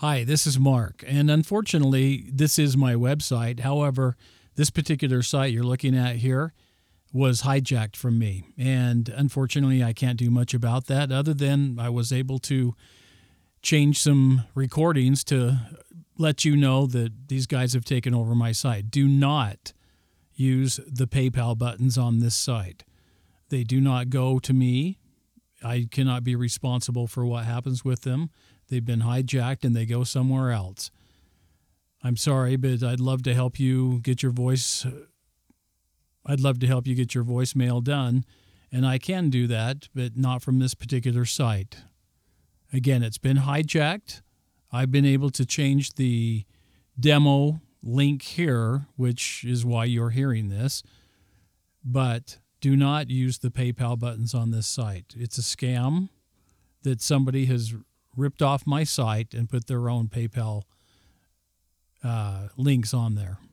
Hi, this is Mark, and unfortunately, this is my website. However, this particular site you're looking at here was hijacked from me, and unfortunately, I can't do much about that other than I was able to change some recordings to let you know that these guys have taken over my site. Do not use the PayPal buttons on this site. They do not go to me. I cannot be responsible for what happens with them. They've been hijacked and they go somewhere else. I'm sorry, but I'd love to help you get your voicemail done, and I can do that, but not from this particular site. Again, it's been hijacked. I've been able to change the demo link here, which is why you're hearing this, but do not use the PayPal buttons on this site. It's a scam that somebody has ripped off my site and put their own PayPal links on there.